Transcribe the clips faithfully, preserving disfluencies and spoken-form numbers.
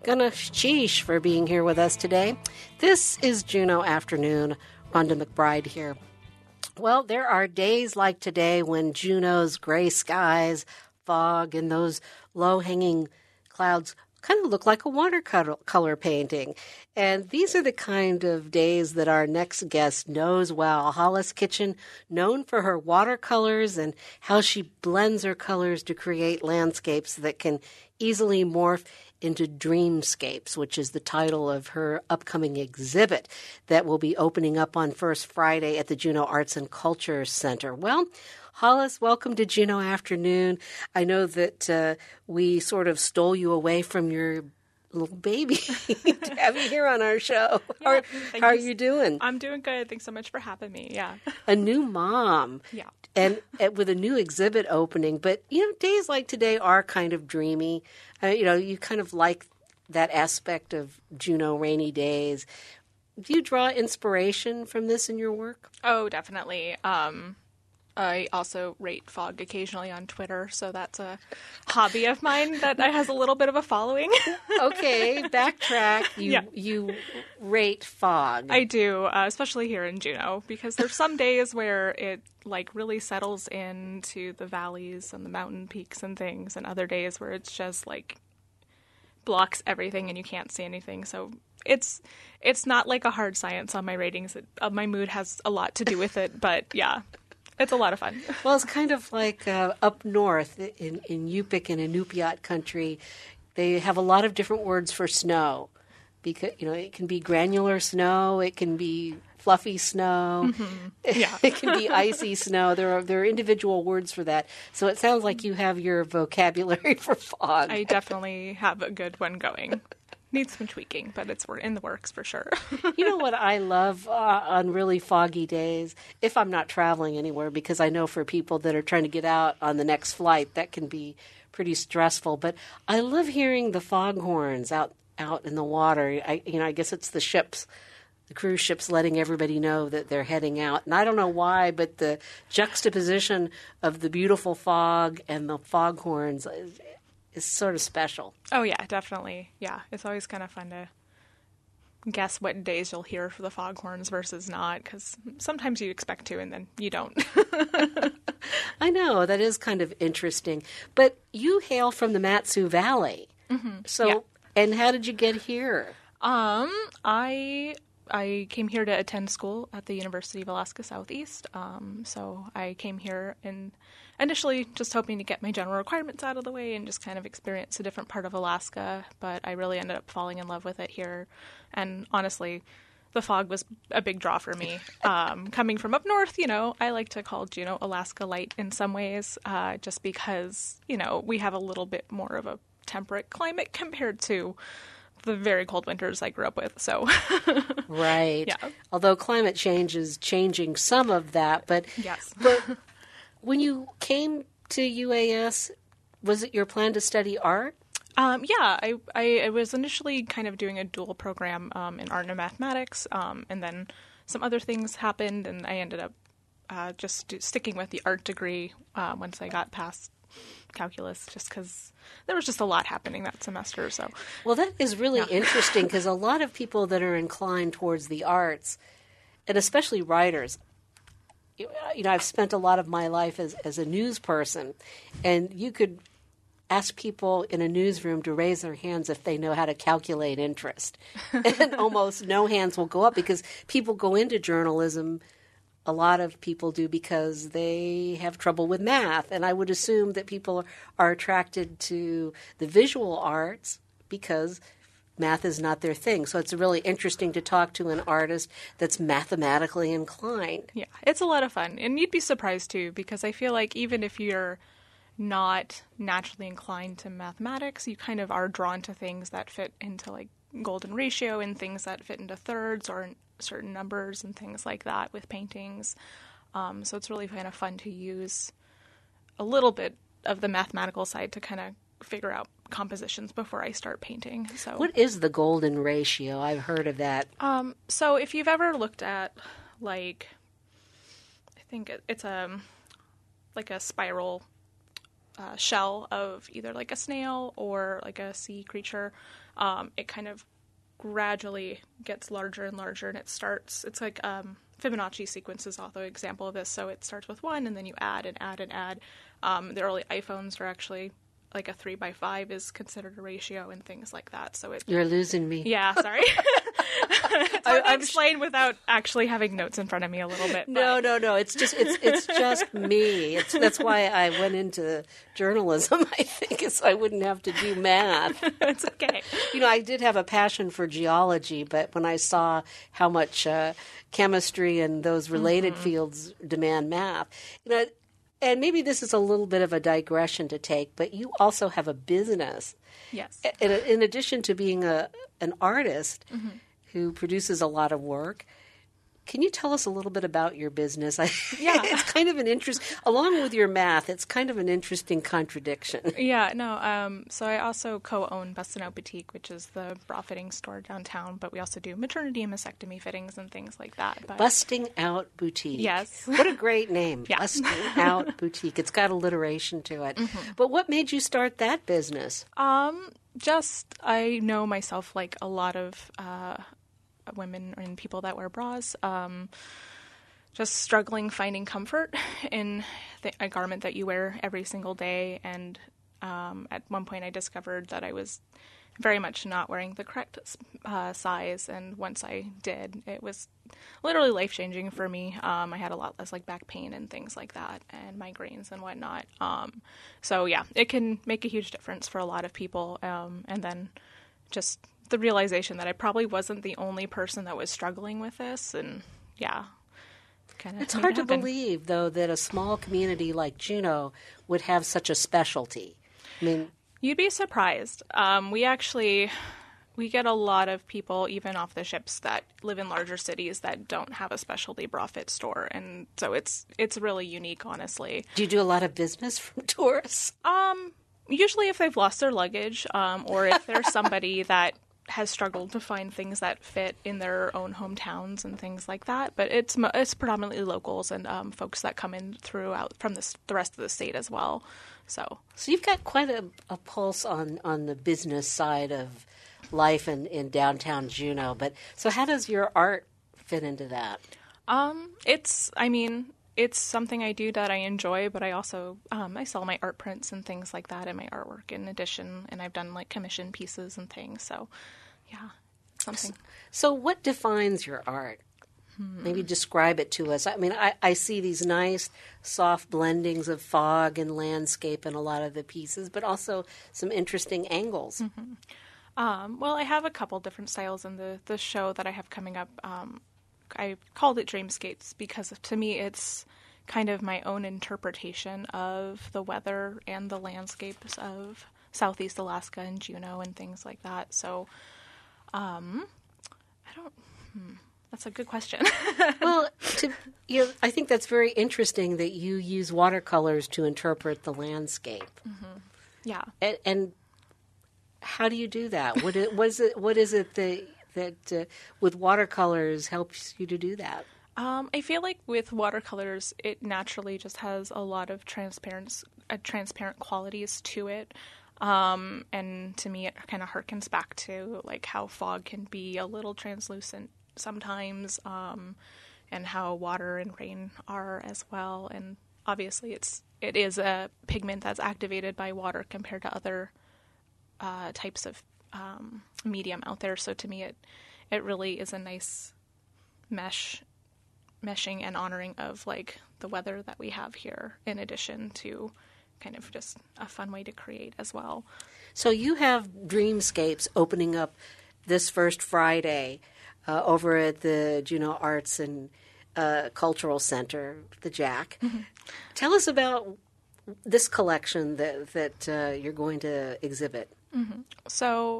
Ganesh Sheesh for being here with us today. This is Juneau Afternoon. Rhonda McBride here. Well, there are days like today when Juneau's gray skies, fog, and those low-hanging clouds kind of look like a watercolor painting. And these are the kind of days that our next guest knows well. Hollis Kitchen, known for her watercolors and how she blends her colors to create landscapes that can easily morph into dreamscapes, which is the title of her upcoming exhibit that will be opening up on First Friday at the Juneau Arts and Culture Center. Well, Hollis, welcome to Juneau Afternoon. I know that uh, we sort of stole you away from your little baby to have you here on our show. Yeah, how how are you doing? I'm doing good. Thanks so much for having me. Yeah. A new mom. Yeah. And, and with a new exhibit opening. But, you know, days like today are kind of dreamy. Uh, you know, you kind of like that aspect of Juneau rainy days. Do you draw inspiration from this in your work? Oh, definitely. Um, I also rate fog occasionally on Twitter, so that's a hobby of mine that has a little bit of a following. Okay, backtrack. You Yeah. you rate fog. I do, uh, especially here in Juneau, because there's some days where it like really settles into the valleys and the mountain peaks and things, and other days where it's just like blocks everything and you can't see anything. So it's it's not like a hard science on my ratings. It, uh, my mood has a lot to do with it, but yeah. It's a lot of fun. Well, it's kind of like uh, up north in, in Yupik and Inupiat country. They have a lot of different words for snow. Because, you know, it can be granular snow. It can be fluffy snow. Mm-hmm. Yeah. It can be icy snow. There are there are individual words for that. So it sounds like you have your vocabulary for fog. I definitely have a good one going. Needs some tweaking, but it's in the works for sure. You know what I love uh, on really foggy days? If I'm not traveling anywhere, because I know for people that are trying to get out on the next flight, that can be pretty stressful. But I love hearing the foghorns out, out in the water. I, you know, I guess it's the ships, the cruise ships letting everybody know that they're heading out. And I don't know why, but the juxtaposition of the beautiful fog and the foghorns is, is sort of special. Oh, yeah, definitely. Yeah, it's always kind of fun to guess what days you'll hear for the foghorns versus not, because sometimes you expect to and then you don't. I know, that is kind of interesting. But you hail from the Mat-Su Valley. Mm-hmm. So, yeah. And how did you get here? Um, I I came here to attend school at the University of Alaska Southeast. Um, so I came here in initially just hoping to get my general requirements out of the way and just kind of experience a different part of Alaska. But I really ended up falling in love with it here. And honestly, the fog was a big draw for me. Um, coming from up north, you know, I like to call Juneau Alaska light in some ways, uh, just because, you know, we have a little bit more of a temperate climate compared to the very cold winters I grew up with. So, right. Yeah. Although climate change is changing some of that, but yes. But when you came to U A S, was it your plan to study art? Um, yeah, I, I, I was initially kind of doing a dual program um, in art and mathematics, um, and then some other things happened, and I ended up uh, just do, sticking with the art degree uh, once I got past calculus, just because there was just a lot happening that semester. So, well, that is really yeah. interesting, because a lot of people that are inclined towards the arts, and especially writers, you know, I've spent a lot of my life as, as a news person, and you could ask people in a newsroom to raise their hands if they know how to calculate interest. And almost no hands will go up, because people go into journalism, a lot of people do, because they have trouble with math. And I would assume that people are attracted to the visual arts because math is not their thing. So it's really interesting to talk to an artist that's mathematically inclined. Yeah, it's a lot of fun. And you'd be surprised, too, because I feel like even if you're not naturally inclined to mathematics, you kind of are drawn to things that fit into like golden ratio and things that fit into thirds or certain numbers and things like that with paintings. Um, so it's really kind of fun to use a little bit of the mathematical side to kind of figure out compositions before I start painting. So what is the golden ratio? I've heard of that. Um, so if you've ever looked at like, I think it, it's a like a spiral Uh, shell of either like a snail or like a sea creature. um, it kind of gradually gets larger and larger, and it starts, it's like um, Fibonacci sequence is also an example of this. So it starts with one, and then you add and add and add. Um, the early iPhones are actually like a three by five is considered a ratio and things like that. So it You're losing me. Yeah, sorry. It's hard to explain without actually having notes in front of me a little bit. No, but. no, no. It's just it's it's just me. It's that's why I went into journalism. I think is so I wouldn't have to do math. It's okay. You know, I did have a passion for geology, but when I saw how much uh, chemistry and those related mm-hmm. fields demand math, you know. And maybe this is a little bit of a digression to take, but you also have a business. Yes. In, in addition to being a an artist mm-hmm. who produces a lot of work, can you tell us a little bit about your business? I, Yeah. It's kind of an interest, along with your math, it's kind of an interesting contradiction. Yeah, no. Um, so I also co-own Bustin' Out Boutique, which is the bra fitting store downtown, but we also do maternity and mastectomy fittings and things like that. But... Busting Out Boutique. Yes. What a great name. Yeah. Busting Out Boutique. It's got alliteration to it. Mm-hmm. But what made you start that business? Um, just, I know myself like a lot of... Uh, women and people that wear bras, um, just struggling finding comfort in the, a garment that you wear every single day. And um, at one point I discovered that I was very much not wearing the correct uh, size. And once I did, it was literally life-changing for me. Um, I had a lot less like back pain and things like that and migraines and whatnot. Um, so yeah, it can make a huge difference for a lot of people. Um, and then just the realization that I probably wasn't the only person that was struggling with this, and yeah, kind of. It's hard to believe, though, that a small community like Juneau would have such a specialty. I mean, you'd be surprised. Um, we actually we get a lot of people, even off the ships, that live in larger cities that don't have a specialty bra fit store, and so it's it's really unique, honestly. Do you do a lot of business from tourists? Um, usually, if they've lost their luggage, um, or if there's somebody that has struggled to find things that fit in their own hometowns and things like that. But it's it's predominantly locals and um, folks that come in throughout from the, the rest of the state as well. So so you've got quite a, a pulse on, on the business side of life in, in downtown Juneau. But so how does your art fit into that? Um, it's, I mean... It's something I do that I enjoy, but I also, um, I sell my art prints and things like that and my artwork in addition, and I've done, like, commission pieces and things, so, yeah, it's something. So what defines your art? Hmm. Maybe describe it to us. I mean, I, I see these nice, soft blendings of fog and landscape in a lot of the pieces, but also some interesting angles. Mm-hmm. Um, well, I have a couple different styles in the, the show that I have coming up. Um, I called it Dreamscapes because to me it's kind of my own interpretation of the weather and the landscapes of Southeast Alaska and Juneau and things like that. So, um, I don't, hmm, that's a good question. Well, to, you know, I think that's very interesting that you use watercolors to interpret the landscape. Mm-hmm. Yeah. And, and how do you do that? What is, what is it, what is it that... that uh, with watercolors helps you to do that? Um, I feel like with watercolors, it naturally just has a lot of transparent, uh, transparent qualities to it. Um, and to me, it kind of harkens back to like how fog can be a little translucent sometimes, um, and how water and rain are as well. And obviously, it's it is a pigment that's activated by water compared to other uh, types of um, medium out there. So to me, it it really is a nice mesh, meshing and honoring of like the weather that we have here, in addition to kind of just a fun way to create as well. So you have Dreamscapes opening up this first Friday uh, over at the Juneau Arts and uh, Cultural Center, the Jack. Mm-hmm. Tell us about this collection that that uh, you're going to exhibit. Mm-hmm. So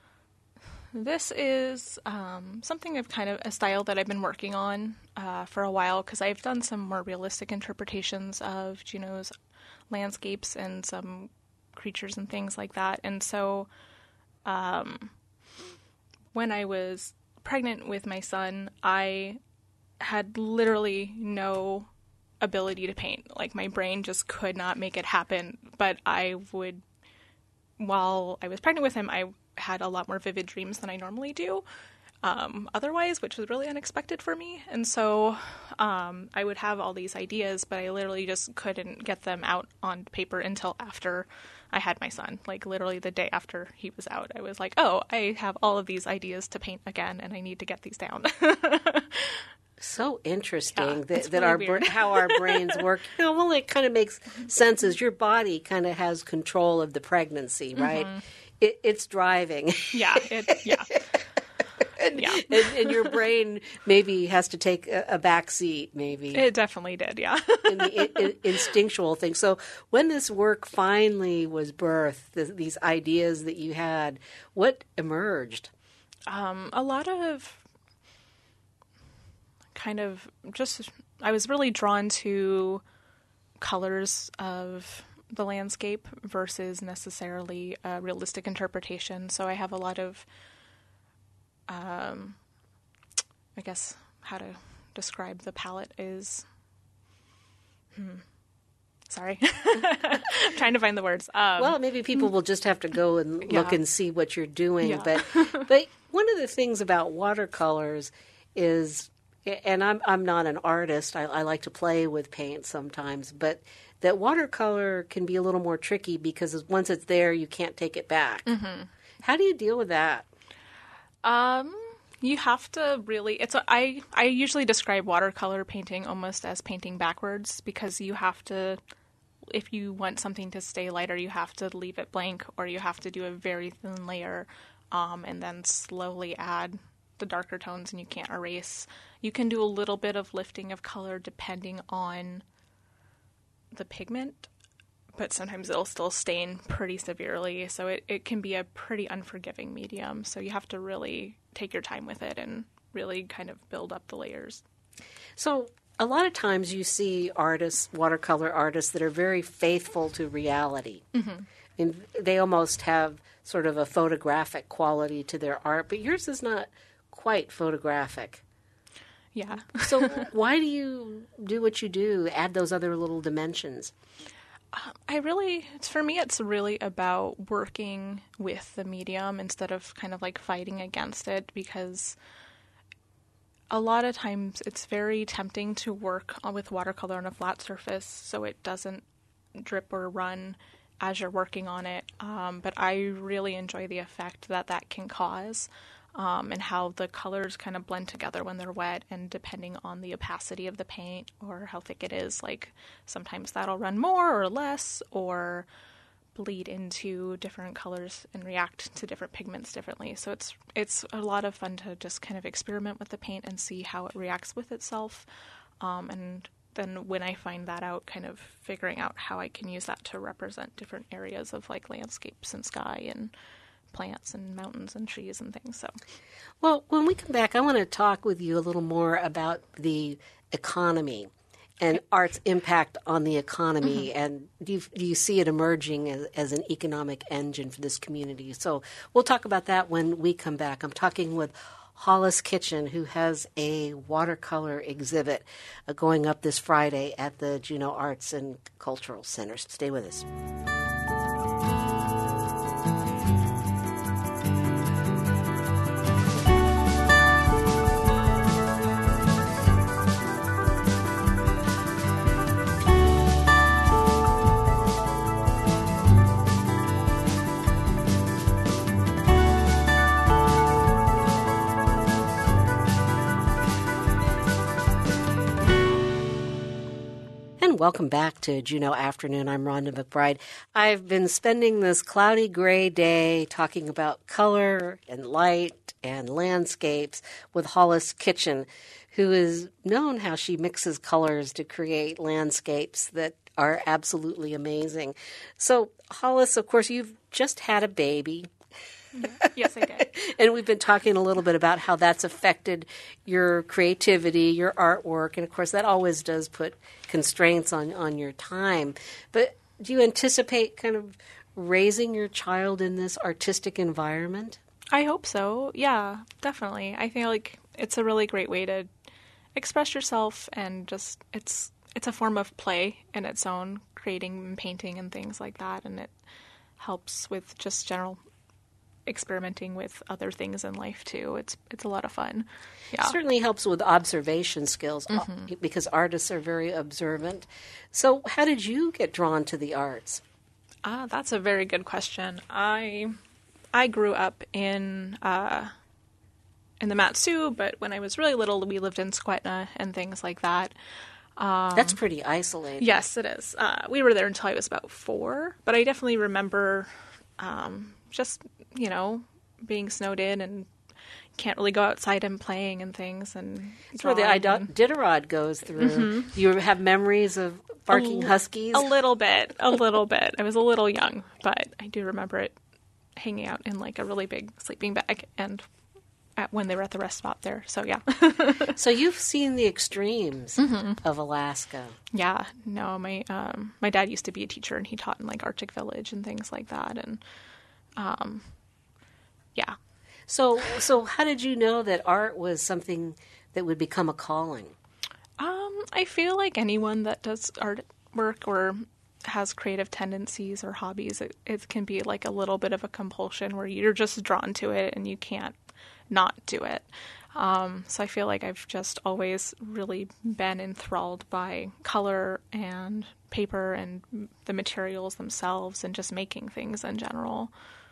this is um, something of kind of a style that I've been working on uh, for a while, because I've done some more realistic interpretations of Juneau's landscapes and some creatures and things like that. And so um, when I was pregnant with my son, I had literally no ability to paint. Like, my brain just could not make it happen. But I would, while I was pregnant with him, I had a lot more vivid dreams than I normally do. Um, otherwise, which was really unexpected for me. And so um, I would have all these ideas, but I literally just couldn't get them out on paper until after I had my son. Like literally the day after he was out, I was like, oh, I have all of these ideas to paint again, and I need to get these down. So interesting Yeah, that, it's that really our weird. bra- how our brains work. You know, well, it kind of makes sense as your body kind of has control of the pregnancy, right? Mm-hmm. It, it's driving. Yeah, it, yeah. and, Yeah. and, and your brain maybe has to take a, a back seat, maybe. It definitely did, yeah. in the in, in, instinctual thing. So when this work finally was birthed, th- these ideas that you had, what emerged? Um, a lot of kind of just, I was really drawn to colors of the landscape versus necessarily a realistic interpretation. So I have a lot of, um, I guess how to describe the palette is, hmm, sorry, I'm trying to find the words. Um, Well, maybe people will just have to go and look Yeah. and see what you're doing. Yeah. But but one of the things about watercolors is, and I'm I'm not an artist. I, I like to play with paint sometimes, but that watercolor can be a little more tricky because once it's there, you can't take it back. Mm-hmm. How do you deal with that? Um, you have to really, it's a, I, I usually describe watercolor painting almost as painting backwards, because you have to, if you want something to stay lighter, you have to leave it blank, or you have to do a very thin layer, um, and then slowly add the darker tones, and you can't erase. You can do a little bit of lifting of color depending on the pigment, but sometimes it'll still stain pretty severely. So it, it can be a pretty unforgiving medium. So you have to really take your time with it and really kind of build up the layers. So a lot of times you see artists, watercolor artists, that are very faithful to reality. Mm-hmm. And they almost have sort of a photographic quality to their art, but yours is not quite photographic. Yeah. So why do you do what you do, add those other little dimensions? I really, it's for me, it's really about working with the medium instead of kind of like fighting against it, because a lot of times it's very tempting to work on, with watercolor on a flat surface so it doesn't drip or run as you're working on it. Um, but I really enjoy the effect that that can cause. Um, and how the colors kind of blend together when they're wet, and depending on the opacity of the paint or how thick it is, like sometimes that'll run more or less or bleed into different colors and react to different pigments differently. So it's it's a lot of fun to just kind of experiment with the paint and see how it reacts with itself. Um, and then when I find that out, kind of figuring out how I can use that to represent different areas of like landscapes and sky and plants and mountains and trees and things. So, well, when we come back, I want to talk with you a little more about the economy and art's impact on the economy. Mm-hmm. And do you, do you see it emerging as, as an economic engine for this community? So we'll talk about that when we come back. I'm talking with Hollis Kitchen, who has a watercolor exhibit uh, going up this Friday at the Juneau Arts and Cultural Center. Stay with us. Welcome back to Juneau Afternoon. I'm Rhonda McBride. I've been spending this cloudy gray day talking about color and light and landscapes with Hollis Kitchen, who is known how she mixes colors to create landscapes that are absolutely amazing. So, Hollis, of course, you've just had a baby. Yes, I did. And we've been talking a little bit about how that's affected your creativity, your artwork, and of course that always does put constraints on, on your time. But do you anticipate kind of raising your child in this artistic environment? I hope so. Yeah, definitely. I feel like it's a really great way to express yourself, and just it's it's a form of play in its own, creating and painting and things like that, and it helps with just general experimenting with other things in life too. It's it's a lot of fun. Yeah. It certainly helps with observation skills Mm-hmm. because artists are very observant. So how did you get drawn to the arts? Ah, that's a very good question. I I grew up in uh, in the Mat-Su, but when I was really little, we lived in Skwetna and things like that. That's pretty isolated. Yes, it is. Uh, we were there until I was about four, but I definitely remember um, just, you know, being snowed in and can't really go outside and playing and things. And That's where the drawing Ida- and- Iditarod goes through. Mm-hmm. You have memories of barking huskies? A little bit, a little bit. I was a little young, but I do remember it hanging out in like a really big sleeping bag and at, when they were at the rest stop there. So yeah. So you've seen the extremes Mm-hmm. of Alaska. Yeah, no, my um, my dad used to be a teacher, and he taught in like Arctic Village and things like that, and um, yeah. So, so how did you know that art was something that would become a calling? Um, I feel like anyone that does art work or has creative tendencies or hobbies, it, it can be like a little bit of a compulsion where you're just drawn to it and you can't not do it. Um, so I feel like I've just always really been enthralled by color and paper and the materials themselves and just making things in general.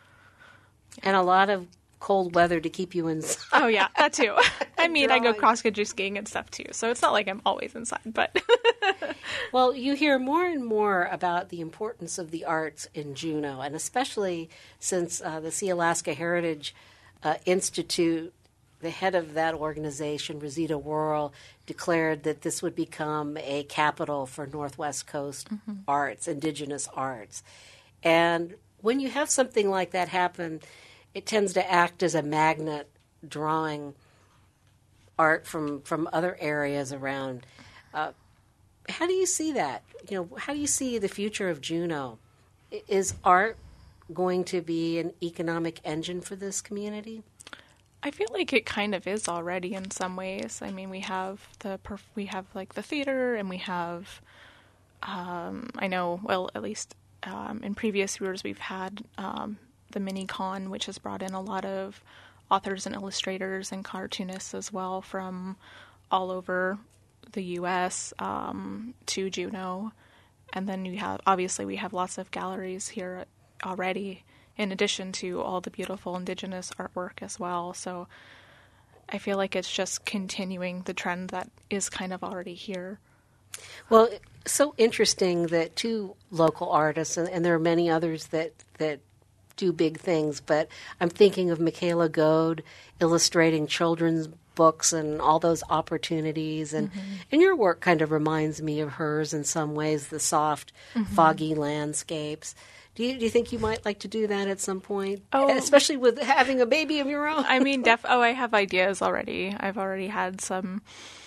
And a lot of cold weather to keep you inside. Oh yeah, that too. I mean, I go Drawing. cross-country skiing and stuff too, so it's not like I'm always inside, but Well, you hear more and more about the importance of the arts in Juneau, and especially since uh, the Sea Alaska Heritage uh, Institute, the head of that organization, Rosita Worrell, declared that this would become a capital for Northwest Coast arts, indigenous arts. And when you have something like that happen, it tends to act as a magnet drawing art from, from other areas around. Uh, how do you see that? You know, how do you see the future of Juneau? I- Is art going to be an economic engine for this community? I feel like it kind of is already in some ways. I mean, we have the perf- we have like the theater, and we have, um, I know, well, at least um, in previous years we've had um, the mini con, which has brought in a lot of authors and illustrators and cartoonists as well from all over the U S um, to Juneau. And then we have, obviously, we have lots of galleries here already, in addition to all the beautiful indigenous artwork as well. So I feel like it's just continuing the trend that is kind of already here. Well, it's so interesting that two local artists, and, and there are many others that, that do big things, but I'm thinking of Michaela Goad illustrating children's books and all those opportunities. And, Mm-hmm. and your work kind of reminds me of hers in some ways, the soft, Mm-hmm. foggy landscapes. Do you, do you think you might like to do that at some point? Oh. Especially with having a baby of your own? I mean, def- oh, I have ideas already. I've already had some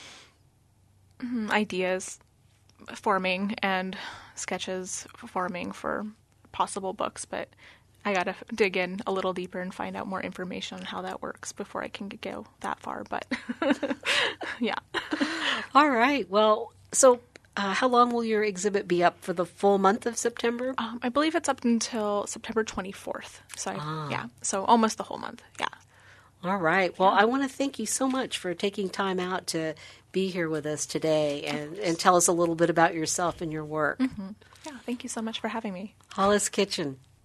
mm, ideas forming and sketches forming for possible books, but I gotta dig in a little deeper and find out more information on how that works before I can go that far. But yeah. All right. Well, so uh, how long will your exhibit be up? For the full month of September? Um, I believe it's up until September twenty-fourth. So I, yeah, so almost the whole month. Yeah. All right. Well, I want to thank you so much for taking time out to be here with us today and, and tell us a little bit about yourself and your work. Yeah. Thank you so much for having me. Hollis Kitchen.